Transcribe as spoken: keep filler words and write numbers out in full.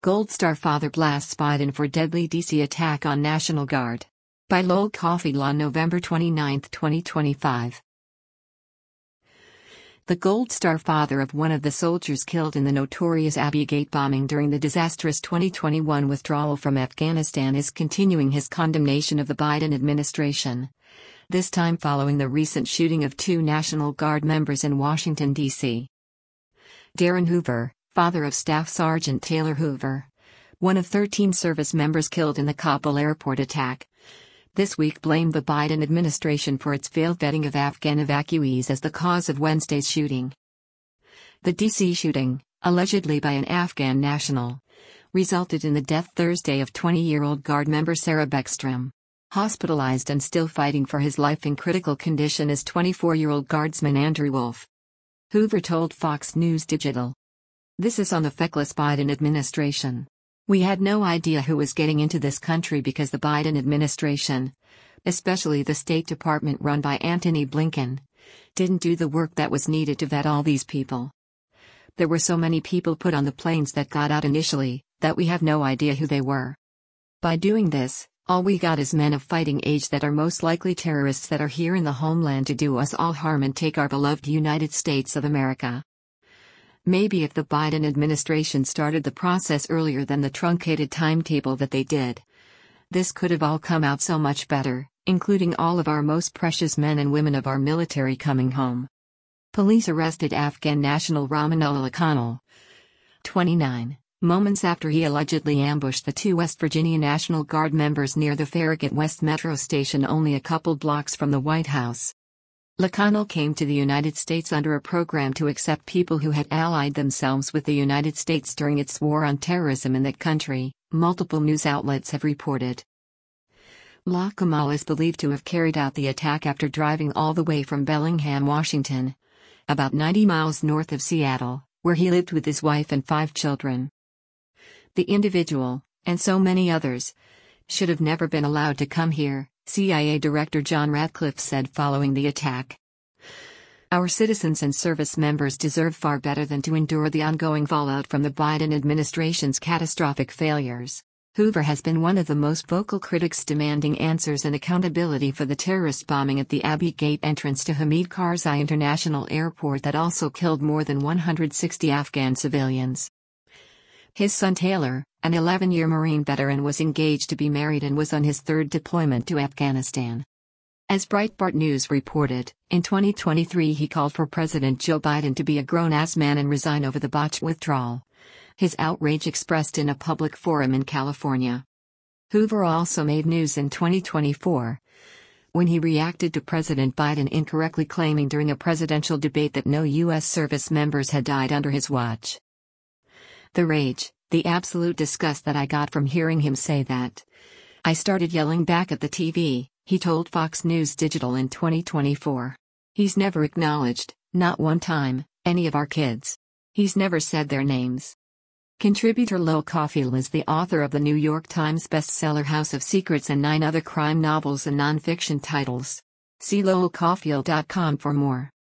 Gold Star father blasts Biden for deadly D C attack on National Guard. By Lowell Cauffield on November twenty-ninth, twenty twenty-five. The Gold Star father of one of the soldiers killed in the notorious Abbey Gate bombing during the disastrous twenty twenty-one withdrawal from Afghanistan is continuing his condemnation of the Biden administration. This time following the recent shooting of two National Guard members in Washington, D C Darren Hoover, father of Staff Sergeant Taylor Hoover, one of thirteen service members killed in the Kabul airport attack, this week blamed the Biden administration for its failed vetting of Afghan evacuees as the cause of Wednesday's shooting. The D C shooting, allegedly by an Afghan national, resulted in the death Thursday of twenty-year-old Guard member Sarah Beckstrom. Hospitalized and still fighting for his life in critical condition is twenty-four-year-old Guardsman Andrew Wolf. Hoover told Fox News Digital. "This is on the feckless Biden administration. We had no idea who was getting into this country because the Biden administration, especially the State Department run by Antony Blinken, didn't do the work that was needed to vet all these people. There were so many people put on the planes that got out initially, that we have no idea who they were. By doing this, all we got is men of fighting age that are most likely terrorists that are here in the homeland to do us all harm and take our beloved United States of America. Maybe if the Biden administration started the process earlier than the truncated timetable that they did, this could have all come out so much better, including all of our most precious men and women of our military coming home." Police arrested Afghan national Ramanullah Lakanal, twenty-nine, moments after he allegedly ambushed the two West Virginia National Guard members near the Farragut West Metro station only a couple blocks from the White House. Lakanal came to the United States under a program to accept people who had allied themselves with the United States during its war on terrorism in that country, multiple news outlets have reported. Lakanal is believed to have carried out the attack after driving all the way from Bellingham, Washington, about ninety miles north of Seattle, where he lived with his wife and five children. The individual, and so many others, should have never been allowed to come here, C I A Director John Ratcliffe said following the attack. "Our citizens and service members deserve far better than to endure the ongoing fallout from the Biden administration's catastrophic failures." Hoover has been one of the most vocal critics demanding answers and accountability for the terrorist bombing at the Abbey Gate entrance to Hamid Karzai International Airport that also killed more than one hundred sixty Afghan civilians. His son Taylor, an eleven-year Marine veteran, was engaged to be married and was on his third deployment to Afghanistan. As Breitbart News reported, in twenty twenty-three he called for President Joe Biden to be a grown-ass man and resign over the botched withdrawal. His outrage expressed in a public forum in California. Hoover also made news in twenty twenty-four, when he reacted to President Biden incorrectly claiming during a presidential debate that no U S service members had died under his watch. "The rage, the absolute disgust that I got from hearing him say that. I started yelling back at the T V," he told Fox News Digital in twenty twenty-four. "He's never acknowledged, not one time, any of our kids. He's never said their names." Contributor Lowell Cauffield is the author of the New York Times bestseller House of Secrets and nine other crime novels and nonfiction titles. See lowell cauffield dot com for more.